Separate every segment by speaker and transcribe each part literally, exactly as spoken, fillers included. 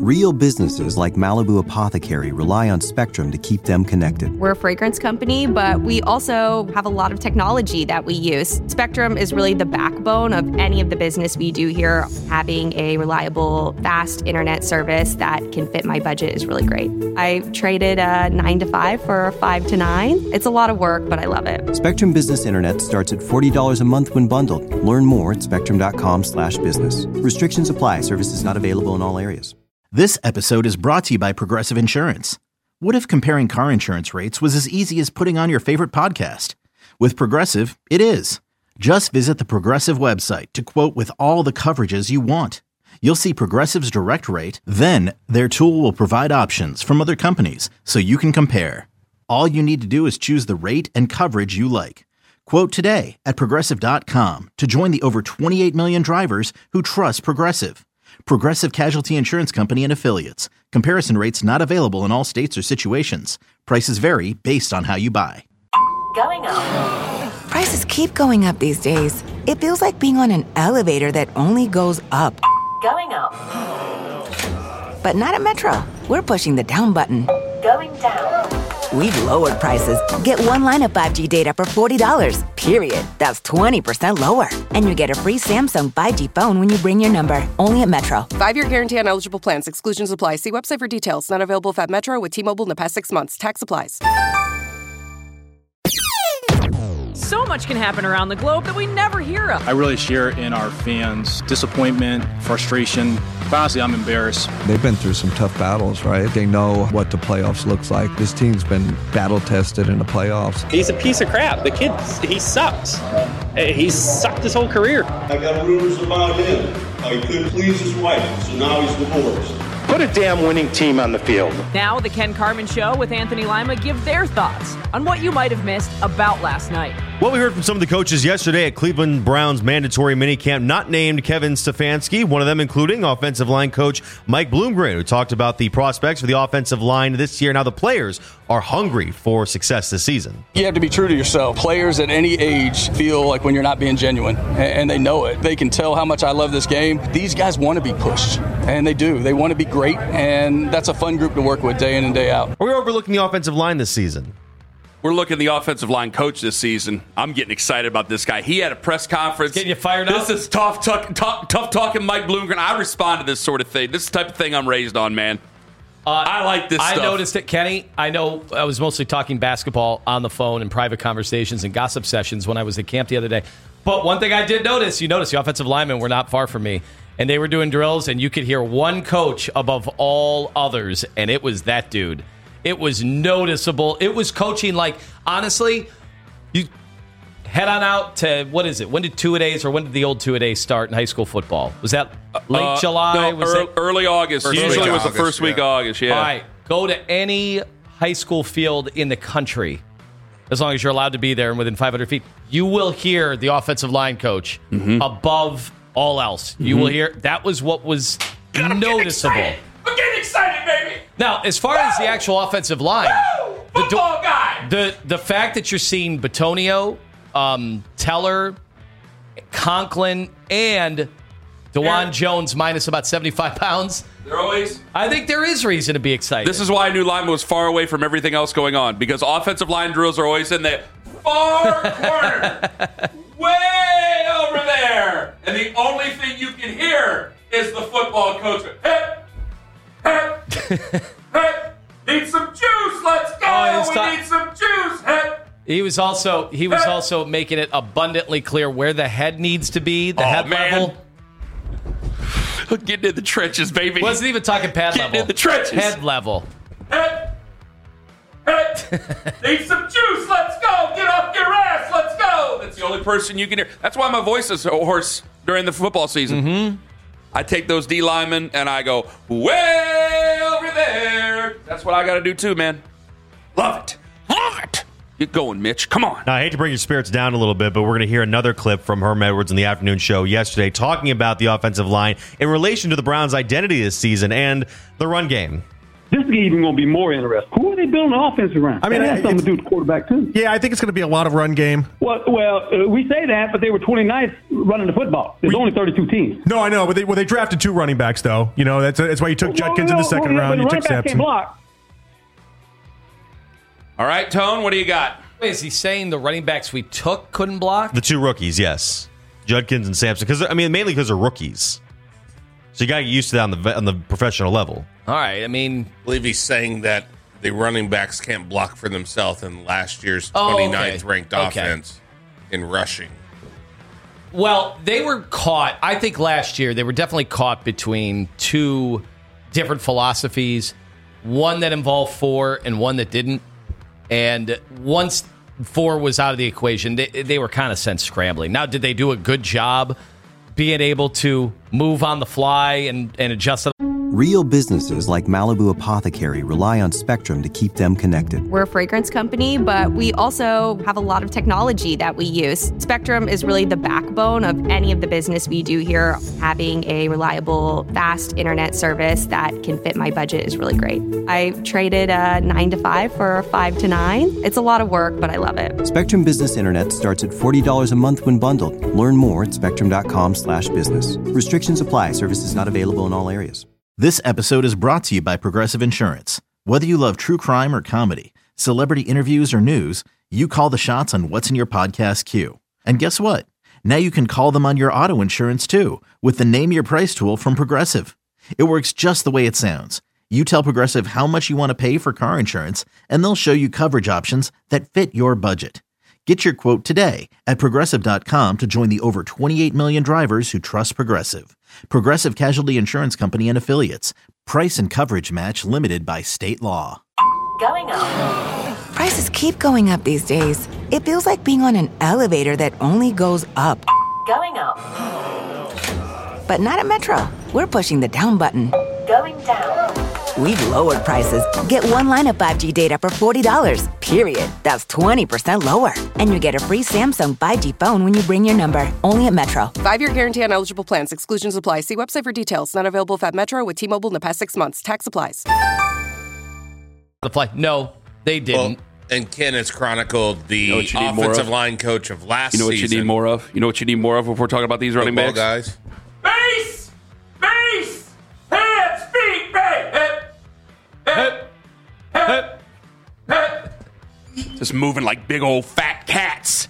Speaker 1: Real businesses like Malibu Apothecary rely on Spectrum to keep them connected.
Speaker 2: We're a fragrance company, but we also have a lot of technology that we use. Spectrum is really the backbone of any of the business we do here. Having a reliable, fast internet service that can fit my budget is really great. I traded a nine to five for a five to nine. It's a lot of work, but I love it.
Speaker 1: Spectrum Business Internet starts at forty dollars a month when bundled. Learn more at spectrum.com slash business. Restrictions apply. Services not available in all areas.
Speaker 3: This episode is brought to you by Progressive Insurance. What if comparing car insurance rates was as easy as putting on your favorite podcast? With Progressive, it is. Just visit the Progressive website to quote with all the coverages you want. You'll see Progressive's direct rate, then their tool will provide options from other companies so you can compare. All you need to do is choose the rate and coverage you like. Quote today at Progressive dot com to join the over twenty-eight million drivers who trust Progressive. Progressive Casualty Insurance Company and Affiliates. Comparison rates not available in all states or situations. Prices vary based on how you buy.
Speaker 4: Going up.
Speaker 5: Prices keep going up these days. It feels like being on an elevator that only goes up.
Speaker 4: Going up.
Speaker 5: But not at Metro. We're pushing the down button.
Speaker 4: Going down.
Speaker 5: We've lowered prices. Get one line of five G data for forty dollars, period. That's twenty percent lower. And you get a free Samsung five G phone when you bring your number. Only at Metro.
Speaker 6: Five-year guarantee on eligible plans. Exclusions apply. See website for details. Not available at Metro with T-Mobile in the past six months. Tax applies.
Speaker 7: So much can happen around the globe that we never hear of.
Speaker 8: I really share in our fans' disappointment, frustration. Honestly, I'm embarrassed.
Speaker 9: They've been through some tough battles, right? They know what the playoffs looks like. This team's been battle-tested in the playoffs.
Speaker 10: He's a piece of crap. The kid, he sucks. He's sucked his whole career.
Speaker 11: I got rumors about him. I couldn't please his wife, so now he's divorced.
Speaker 12: Put a damn winning team on the field.
Speaker 7: Now the Ken Carman Show with Anthony Lima give their thoughts on what you might have missed about last night.
Speaker 13: Well, we heard from some of the coaches yesterday at Cleveland Browns mandatory minicamp, not named Kevin Stefanski, one of them including offensive line coach Mike Bloomgren, who talked about the prospects for the offensive line this year and how the players are hungry for success this season.
Speaker 14: You have to be true to yourself. Players at any age feel like when you're not being genuine, and they know it. They can tell how much I love this game. These guys want to be pushed, and they do. They want to be great, and that's a fun group to work with day in and day out.
Speaker 13: Are we overlooking the offensive line this season?
Speaker 15: We're looking at the offensive line coach this season. I'm getting excited about this guy. He had a press conference.
Speaker 16: Getting you fired up?
Speaker 15: This is tough, tough, tough, tough talking Mike Bloomgren. I respond to this sort of thing. This is the type of thing I'm raised on, man. Uh, I like this
Speaker 16: I
Speaker 15: stuff.
Speaker 16: noticed it, Kenny. I know I was mostly talking basketball on the phone in private conversations and gossip sessions when I was at camp the other day. But one thing I did notice, you noticed the offensive linemen were not far from me. And they were doing drills, and you could hear one coach above all others, and it was that dude. It was noticeable. It was coaching like, honestly, you head on out to, what is it? When did two-a-days or when did the old two-a-days start in high school football? Was that late
Speaker 15: uh,
Speaker 16: July?
Speaker 15: No,
Speaker 16: was
Speaker 15: early,
Speaker 16: it?
Speaker 15: early August.
Speaker 17: First
Speaker 15: Usually it was
Speaker 17: August,
Speaker 15: the first week
Speaker 17: yeah.
Speaker 15: of August, yeah.
Speaker 16: All right, go to any high school field in the country, as long as you're allowed to be there and within five hundred feet. You will hear the offensive line coach
Speaker 15: mm-hmm.
Speaker 16: above all else. You
Speaker 15: Mm-hmm.
Speaker 16: will hear, that was what was God, noticeable.
Speaker 15: I'm getting, I'm getting excited, baby.
Speaker 16: Now, as far Woo! as the actual offensive line,
Speaker 15: Woo!
Speaker 16: the,
Speaker 15: football guy.
Speaker 16: The the fact that you're seeing Bitonio, um, Teller, Conklin, and DeJuan yeah. Jones minus about seventy-five pounds.
Speaker 15: They're always.
Speaker 16: I think there is reason to be excited.
Speaker 15: This is why I knew lineman was far away from everything else going on, because offensive line drills are always in the far corner, way over there, and the only thing you can hear is the football coach. Hey, hey, hey, need some juice. Let's go. Oh, we ta- need some juice. Hey.
Speaker 16: He was also he was also making it abundantly clear where the head needs to be, the
Speaker 15: oh,
Speaker 16: head
Speaker 15: man.
Speaker 16: level.
Speaker 15: Getting in the trenches, baby.
Speaker 16: Wasn't even talking pad
Speaker 15: Getting
Speaker 16: level.
Speaker 15: Getting in the trenches.
Speaker 16: Head level.
Speaker 15: Head. Head. Need some juice. Let's go. Get off your ass. Let's go. That's the only person you can hear. That's why my voice is hoarse during the football season.
Speaker 16: Mm-hmm.
Speaker 15: I take those D linemen and I go, way over there. That's what I got to do too, man. Love it. Love it. Get going, Mitch. Come on.
Speaker 13: Now, I hate to bring your spirits down a little bit, but we're going to hear another clip from Herm Edwards in the afternoon show yesterday talking about the offensive line in relation to the Browns' identity this season and the run game.
Speaker 17: This is even going to be more interesting. Who are they building the offense around?
Speaker 18: I mean,
Speaker 17: that has something to do with the quarterback, too.
Speaker 18: Yeah, I think it's going to be a lot of run game.
Speaker 17: Well, well, uh, we say that, but they were twenty-ninth running the football. There's we, only thirty-two teams.
Speaker 18: No, I know, but they, well, they drafted two running backs, though. You know, that's that's why you took Judkins well, no, in the second well, round. You took Sampson.
Speaker 15: All right, Tone, what do you got?
Speaker 16: Wait, is he saying the running backs we took couldn't block?
Speaker 13: The two rookies, yes. Judkins and Sampson. Because I mean, mainly because they're rookies. So you got to get used to that on the on the professional level.
Speaker 16: All right, I mean...
Speaker 19: I believe he's saying that the running backs can't block for themselves in last year's
Speaker 16: oh,
Speaker 19: twenty-ninth
Speaker 16: okay.
Speaker 19: ranked
Speaker 16: okay.
Speaker 19: offense in rushing.
Speaker 16: Well, they were caught, I think last year, they were definitely caught between two different philosophies, one that involved four and one that didn't. And once four was out of the equation, they, they were kind of sent scrambling. Now, did they do a good job being able to move on the fly and, and adjust?
Speaker 1: Real businesses like Malibu Apothecary rely on Spectrum to keep them connected.
Speaker 2: We're a fragrance company, but we also have a lot of technology that we use. Spectrum is really the backbone of any of the business we do here. Having a reliable, fast internet service that can fit my budget is really great. I traded a nine to five for a five to nine. It's a lot of work, but I love it.
Speaker 1: Spectrum Business Internet starts at forty dollars a month when bundled. Learn more at spectrum.com slash business. Restrictions apply. Services not available in all areas.
Speaker 3: This episode is brought to you by Progressive Insurance. Whether you love true crime or comedy, celebrity interviews or news, you call the shots on what's in your podcast queue. And guess what? Now you can call them on your auto insurance too with the Name Your Price tool from Progressive. It works just the way it sounds. You tell Progressive how much you want to pay for car insurance, and they'll show you coverage options that fit your budget. Get your quote today at Progressive dot com to join the over twenty-eight million drivers who trust Progressive. Progressive Casualty Insurance Company and Affiliates. Price and coverage match limited by state law.
Speaker 4: Going up.
Speaker 5: Prices keep going up these days. It feels like being on an elevator that only goes up.
Speaker 4: Going up.
Speaker 5: But not at Metro. We're pushing the down button.
Speaker 4: Going down.
Speaker 5: We've lowered prices. Get one line of five G data for forty dollars, period. That's twenty percent lower. And you get a free Samsung five G phone when you bring your number. Only at Metro.
Speaker 6: Five-year guarantee on eligible plans. Exclusions apply. See website for details. Not available at Metro with T-Mobile in the past six months. Tax applies.
Speaker 16: The play. No, they didn't.
Speaker 19: Well, and Ken has chronicled the
Speaker 15: you know you
Speaker 19: offensive line coach of last season.
Speaker 15: You know what
Speaker 19: season.
Speaker 15: you need more of? You know what you need more of if we're talking about these running
Speaker 19: Football
Speaker 15: backs?
Speaker 19: guys.
Speaker 15: Base! Base! Hands, feet, base! Hip! Hip! Hip! Hip! Just moving like big old fat cats.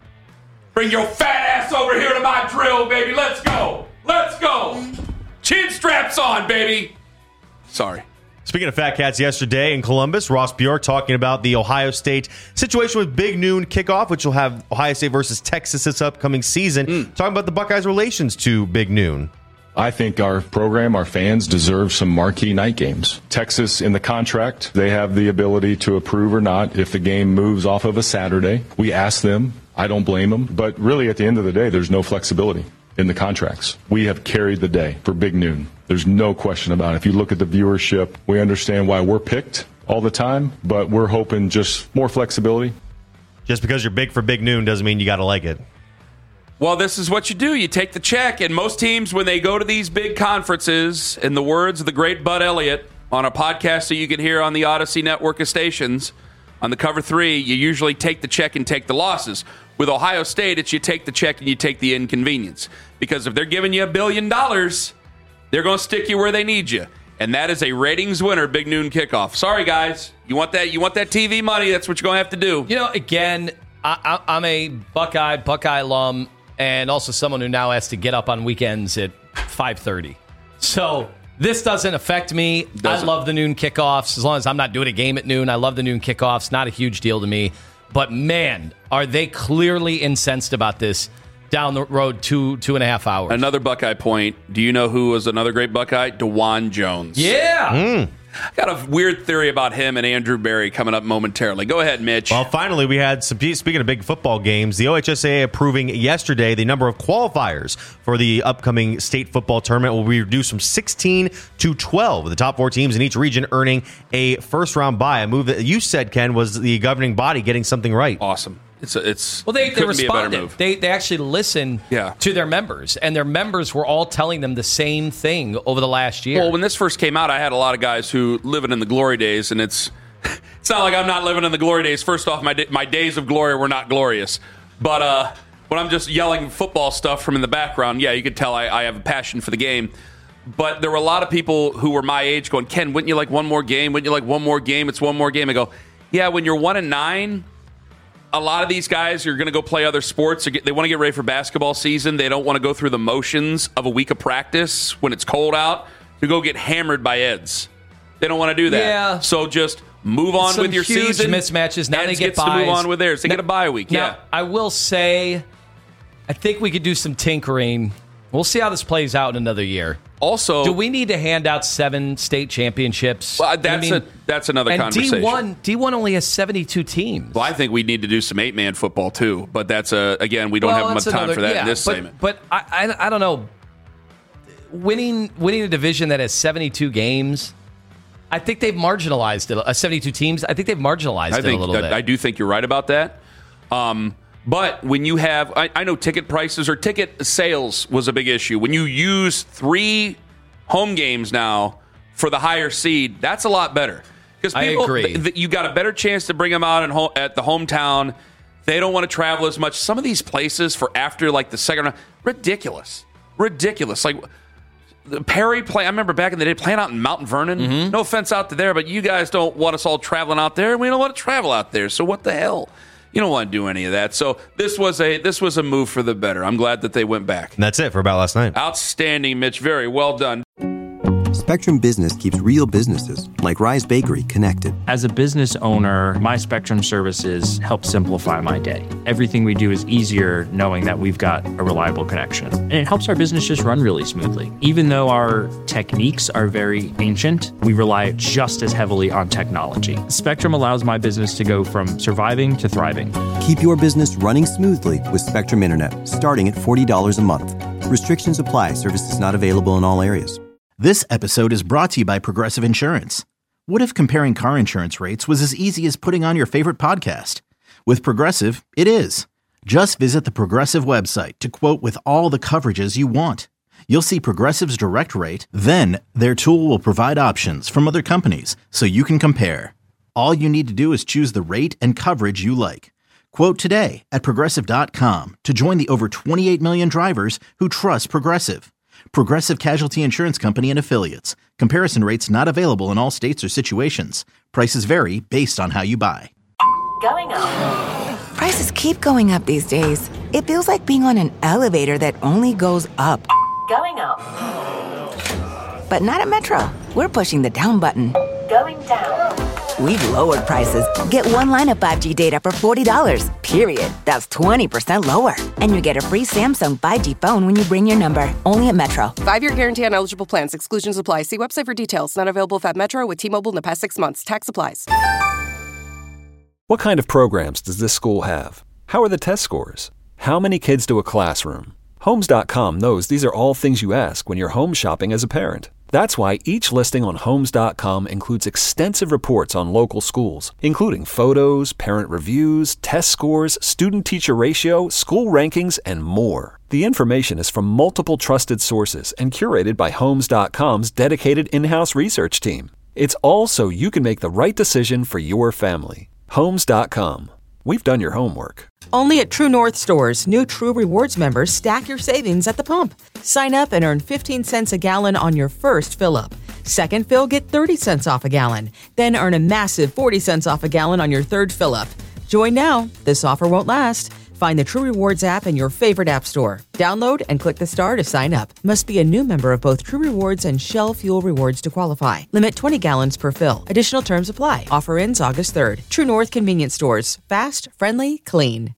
Speaker 15: Bring your fat ass over here to my drill, baby. Let's go. Let's go. Chin straps on, baby. Sorry.
Speaker 13: Speaking of fat cats, yesterday in Columbus, Ross Bjork talking about the Ohio State situation with Big Noon kickoff, which will have Ohio State versus Texas this upcoming season. Mm. Talking about the Buckeyes' relations to Big Noon.
Speaker 20: I think our program, our fans deserve some marquee night games. Texas, in the contract, they have the ability to approve or not if the game moves off of a Saturday. We ask them. I don't blame them. But really, at the end of the day, there's no flexibility in the contracts. We have carried the day for Big Noon. There's no question about it. If you look at the viewership, we understand why we're picked all the time, but we're hoping just more flexibility.
Speaker 13: Just because you're big for Big Noon doesn't mean you got to like it.
Speaker 15: Well, this is what you do. You take the check, and most teams, when they go to these big conferences, in the words of the great Bud Elliott on a podcast that you can hear on the Odyssey network of stations, on the Cover three, you usually take the check and take the losses. With Ohio State, it's you take the check and you take the inconvenience. Because if they're giving you a billion dollars, they're going to stick you where they need you. And that is a ratings winner, Big Noon kickoff. Sorry, guys. You want that You want that T V money, that's what you're going to have to do.
Speaker 16: You know, again, I, I, I'm a Buckeye, Buckeye alum, and also someone who now has to get up on weekends at five thirty. So this doesn't affect me. Doesn't. I love the noon kickoffs. As long as I'm not doing a game at noon, I love the noon kickoffs. Not a huge deal to me. But, man, are they clearly incensed about this down the road two, two and a half hours.
Speaker 15: Another Buckeye point. Do you know who was another great Buckeye? DeJuan Jones.
Speaker 16: Yeah.
Speaker 13: Mm.
Speaker 15: I got a weird theory about him and Andrew Berry coming up momentarily. Go ahead, Mitch.
Speaker 13: Well, finally, we had some, speaking of big football games, the O H S A A approving yesterday the number of qualifiers for the upcoming state football tournament will be reduced from sixteen to twelve, with the top four teams in each region earning a first-round bye, a move that you said, Ken, was the governing body getting something right.
Speaker 15: Awesome. It's a, it's
Speaker 16: well, they, they
Speaker 15: responded.
Speaker 16: They they actually listened
Speaker 15: yeah.
Speaker 16: to their members, and their members were all telling them the same thing over the last year.
Speaker 15: Well, when this first came out, I had a lot of guys who to living in the glory days, and it's it's not like I'm not living in the glory days. First off, my my days of glory were not glorious, but uh, when I'm just yelling football stuff from in the background, yeah, you could tell I, I have a passion for the game. But there were a lot of people who were my age going, Ken, wouldn't you like one more game? Wouldn't you like one more game? It's one more game. I go, yeah, when you're one and nine, a lot of these guys are going to go play other sports. They want to get ready for basketball season. They don't want to go through the motions of a week of practice when it's cold out to go get hammered by Eds. They don't want to do that.
Speaker 16: Yeah.
Speaker 15: So just move on
Speaker 16: Some
Speaker 15: with your
Speaker 16: huge
Speaker 15: season.
Speaker 16: mismatches. Now
Speaker 15: Eds
Speaker 16: they get
Speaker 15: gets to
Speaker 16: buys.
Speaker 15: move on with theirs. They
Speaker 16: now,
Speaker 15: get a bye week.
Speaker 16: Now,
Speaker 15: yeah.
Speaker 16: I will say, I think we could do some tinkering. We'll see how this plays out in another year.
Speaker 15: Also,
Speaker 16: do we need to hand out seven state championships?
Speaker 15: Well, that's
Speaker 16: I mean,
Speaker 15: a, that's another
Speaker 16: and
Speaker 15: conversation.
Speaker 16: D one, D one only has seventy-two teams.
Speaker 15: Well, I think we need to do some eight-man football too, but that's a again we don't
Speaker 16: well,
Speaker 15: have much time
Speaker 16: another,
Speaker 15: for that
Speaker 16: yeah,
Speaker 15: in this
Speaker 16: but,
Speaker 15: segment.
Speaker 16: But I, I, I don't know. Winning, winning a division that has seventy-two games, I think they've marginalized it. Uh, seventy-two teams, I think they've marginalized
Speaker 15: I
Speaker 16: it
Speaker 15: think
Speaker 16: a little
Speaker 15: that,
Speaker 16: bit.
Speaker 15: I do think you're right about that. Um, but when you have, I, I know ticket prices or ticket sales was a big issue. When you use three home games now for the higher seed, that's a lot better. Because
Speaker 16: I
Speaker 15: people,
Speaker 16: agree.
Speaker 15: th- th- you got a better chance to bring them out in ho- at the hometown. They don't want to travel as much. Some of these places for after like the second round, ridiculous, ridiculous. Like the Perry play. I remember back in the day playing out in Mount Vernon.
Speaker 16: Mm-hmm.
Speaker 15: No offense out to there, but you guys don't want us all traveling out there. We don't want to travel out there. So what the hell? You don't want to do any of that. So this was a this was a move for the better. I'm glad that they went back.
Speaker 13: And that's it for About Last Night.
Speaker 15: Outstanding, Mitch. Very well done.
Speaker 1: Spectrum Business keeps real businesses, like Rise Bakery, connected.
Speaker 21: As a business owner, my Spectrum services help simplify my day. Everything we do is easier knowing that we've got a reliable connection. And it helps our business just run really smoothly. Even though our techniques are very ancient, we rely just as heavily on technology. Spectrum allows my business to go from surviving to thriving.
Speaker 1: Keep your business running smoothly with Spectrum Internet, starting at forty dollars a month. Restrictions apply. Services not available in all areas.
Speaker 3: This episode is brought to you by Progressive Insurance. What if comparing car insurance rates was as easy as putting on your favorite podcast? With Progressive, it is. Just visit the Progressive website to quote with all the coverages you want. You'll see Progressive's direct rate, then their tool will provide options from other companies so you can compare. All you need to do is choose the rate and coverage you like. Quote today at Progressive dot com to join the over twenty-eight million drivers who trust Progressive. Progressive Casualty Insurance Company and Affiliates. Comparison rates not available in all states or situations. Prices vary based on how you buy.
Speaker 4: Going up.
Speaker 5: Prices keep going up these days. It feels like being on an elevator that only goes up.
Speaker 4: Going up.
Speaker 5: But not at Metro. We're pushing the down button.
Speaker 4: Going down.
Speaker 5: We've lowered prices. Get one line of five G data for forty dollars, period. That's twenty percent lower. And you get a free Samsung five G phone when you bring your number. Only at Metro.
Speaker 6: Five-year guarantee on eligible plans. Exclusions apply. See website for details. Not available at Metro with T-Mobile in the past six months. Tax applies.
Speaker 22: What kind of programs does this school have? How are the test scores? How many kids do a classroom? Homes dot com knows these are all things you ask when you're home shopping as a parent. That's why each listing on Homes dot com includes extensive reports on local schools, including photos, parent reviews, test scores, student-teacher ratio, school rankings, and more. The information is from multiple trusted sources and curated by Homes dot com's dedicated in-house research team. It's all so you can make the right decision for your family. Homes dot com. We've done your homework.
Speaker 23: Only at True North stores, new True Rewards members stack your savings at the pump. Sign up and earn fifteen cents a gallon on your first fill-up. Second fill, get thirty cents off a gallon. Then earn a massive forty cents off a gallon on your third fill-up. Join now. This offer won't last. Find the True Rewards app in your favorite app store. Download and click the star to sign up. Must be a new member of both True Rewards and Shell Fuel Rewards to qualify. Limit twenty gallons per fill. Additional terms apply. Offer ends August third. True North Convenience Stores. Fast, friendly, clean.